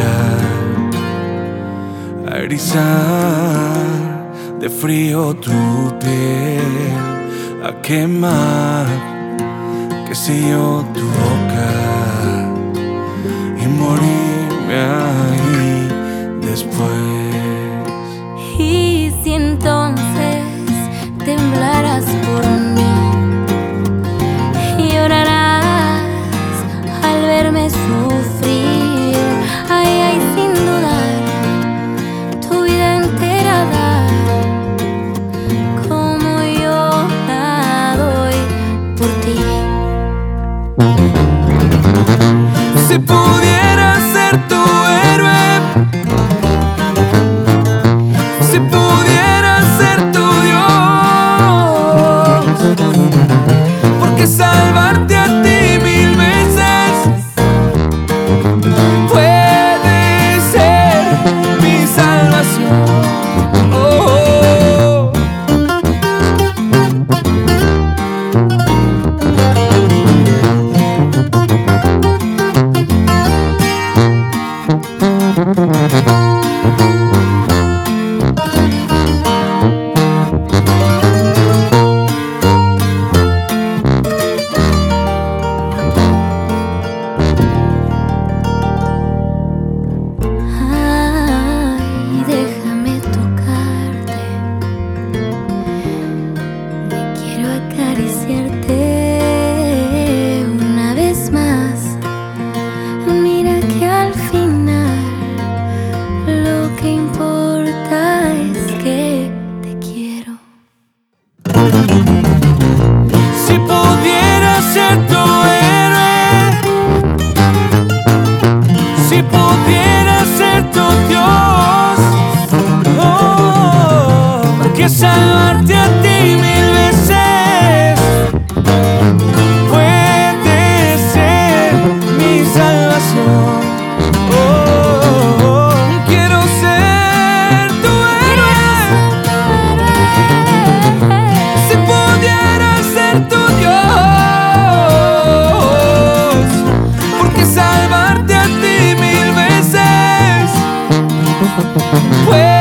a erizar de frío tu piel, a quemar, qué sé yo, tu boca y morirme ahí después. Y si entonces temblarás por mí, llorarás al verme sufrir, ay, ay, sin dudar, tu vida entera dar, como yo la doy por ti. Si pudiera ser tu héroe, si pudiera ser tu Dios, porque salvarte a ti mil veces puede ser mi salvación. Oh, déjame tocarte, quiero acariciarte una vez más. Mira que al final lo que importa es que te quiero. si pudiera ser tu héroe, si pudiera ser tu Dios, oh, porque salvarte a ti mil veces puede ser mi salvación. Oh, quiero ser tu héroe, si pudiera ser tu Dios, porque salvarte a ti mil veces puede